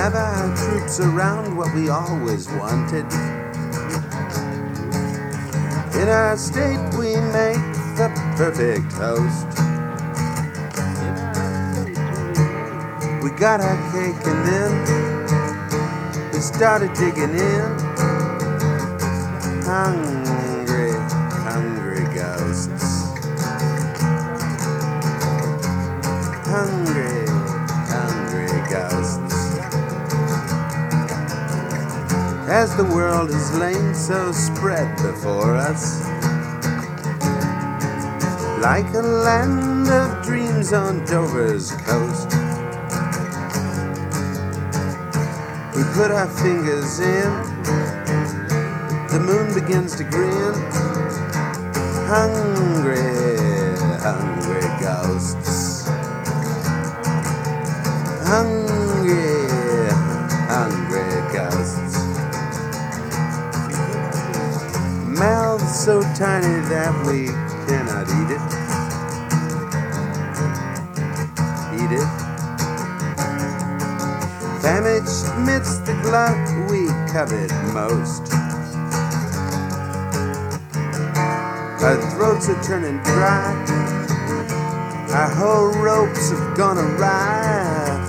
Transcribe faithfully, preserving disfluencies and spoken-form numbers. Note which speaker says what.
Speaker 1: have our troops around what we always wanted. In our state we make the perfect host. We got our cake and then we started digging in. Hungry, hungry ghosts. Hungry, hungry ghosts. As the world has lain so spread before us, like a land of dreams on Dover's coast, we put our fingers in, the moon begins to grin. Hungry, hungry ghosts. Hungry, hungry ghosts. Mouths so tiny that we cannot eat it. Eat it. Famished amidst the glut we covet most. Our throats are turning dry. Our whole ropes have gone awry.